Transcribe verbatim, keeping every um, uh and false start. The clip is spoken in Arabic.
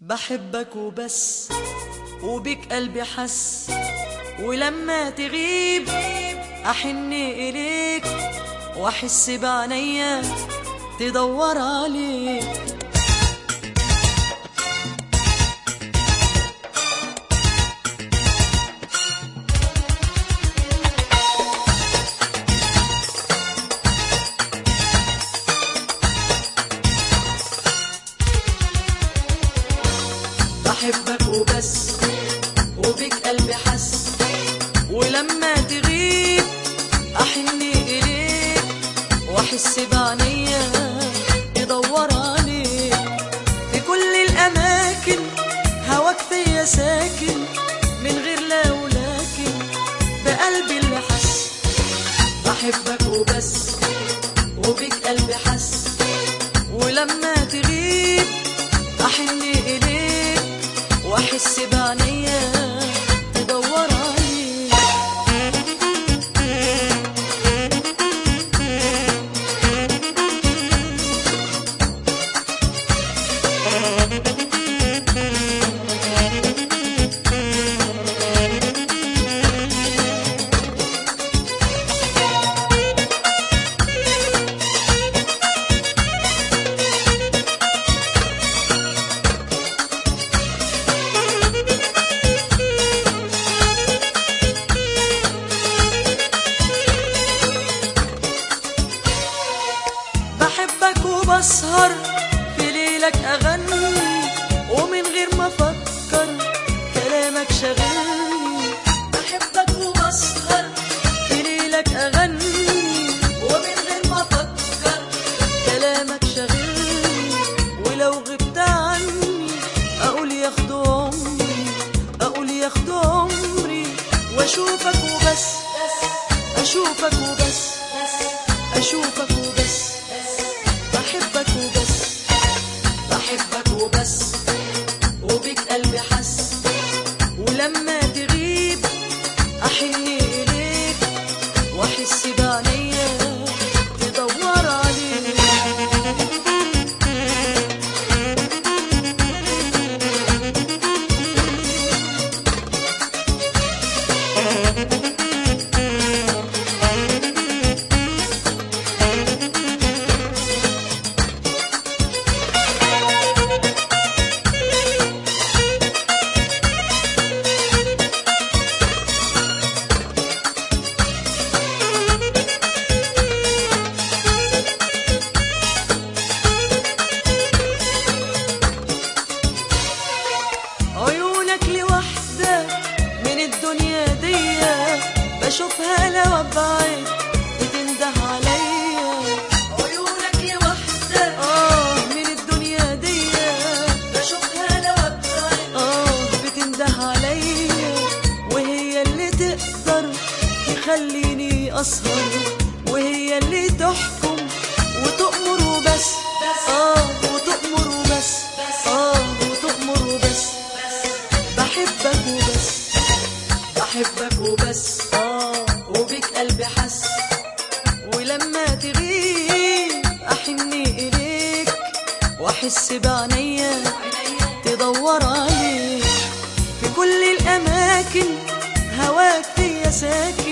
بحبك وبس، وبك قلبي حس، ولما تغيب أحن إليك وأحس بعنيا تدور عليك. بحبك وبس، وبك قلبي حس، ولما تغيب أحن إليك وأحس بعنيا يدور عليك. في كل الأماكن هواك فيا ساكن، من غير لا ولكن بقلبي اللي حس. بحبك وبس، وبك قلبي حس، ولما تغيب أحن إليك وأحس بعنيا تدور عليك. بحبك وبسهر في ليلك أغني، ومن غير ما أفكر كلامك شاغلني. بحبك وبسهر في ليلك أغني، ومن غير ما أفكر كلامك شاغلني. ولو غبت عني أقول ياخدوا عمري، أقول ياخدوا عمري، وأشوفك وبس، أشوفك وبس، أشوفك وبس. بحبك وبس، بحبك وبس، وبك قلبي حس، ولما تغيب أحن إليك وأحس بعنيا تدور عليك. عيونك لوحدة من الدنيا دي، بشوفها لو ابعد بتنده عليا. عيونك لوحدة اه من الدنيا دي، بشوفها لو ابعد اه بتنده عليا. وهي اللي تقدر تخليني اسهر، وهي اللي تحكم وتؤمر وبس، اه وتؤمر وبس، اه وتؤمر وبس. بحبك وبس، بحبك وبس، اه وبك قلبي حس، ولما تغيب أحن إليك وأحس بعنيا تدور عليك. في كل الأماكن هواك فيا ساكن،